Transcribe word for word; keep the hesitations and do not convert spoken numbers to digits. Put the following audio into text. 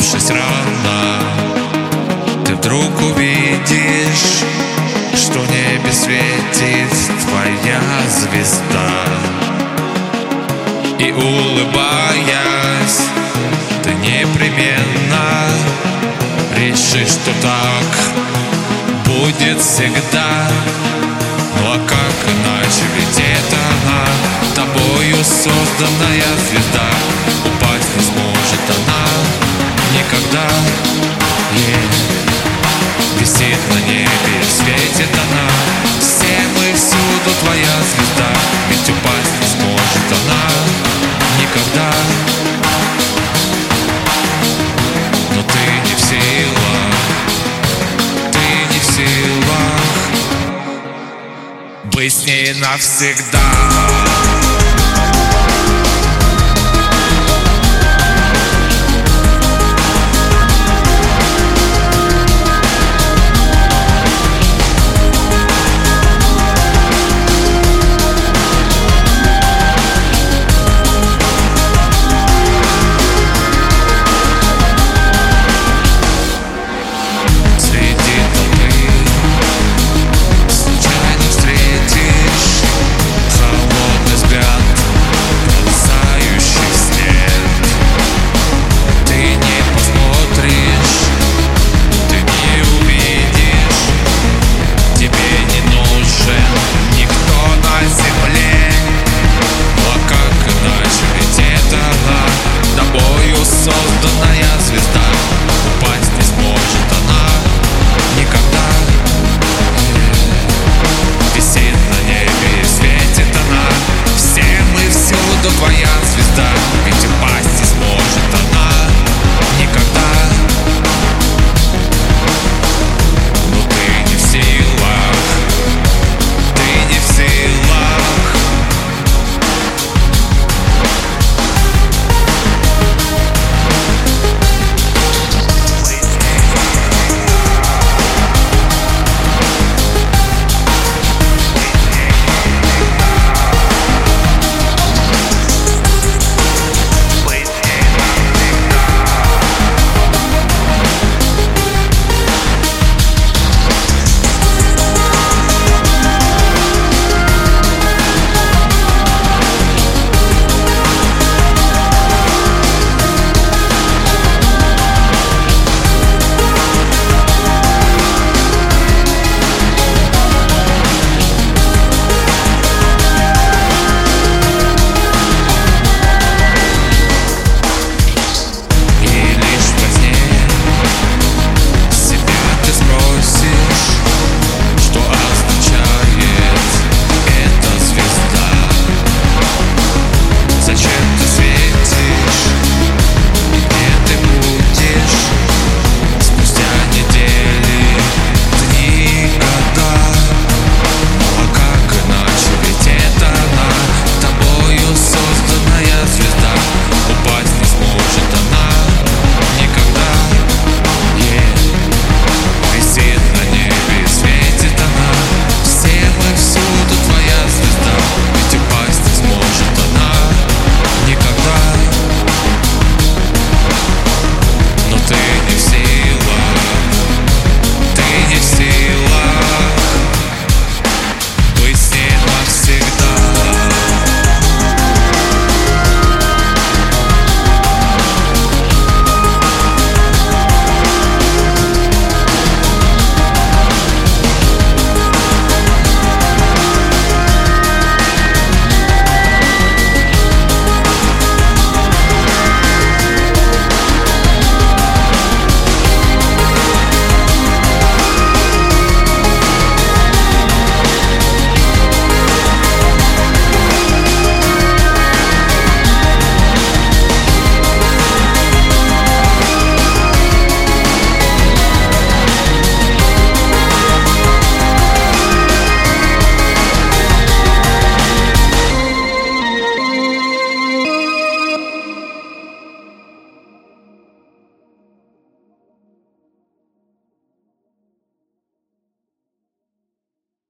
проснувшись рано, ты вдруг увидишь, что в небе светит твоя звезда. И улыбаясь, ты непременно решишь, что так будет всегда. Ну а как иначе, ведь это она, тобою созданная звезда. Упасть не сможет она никогда. Yeah. Висит на небе, светит она. Все мы всюду твоя звезда. Ведь упасть не сможет она никогда. Но ты не в силах, ты не в силах быть с ней навсегда.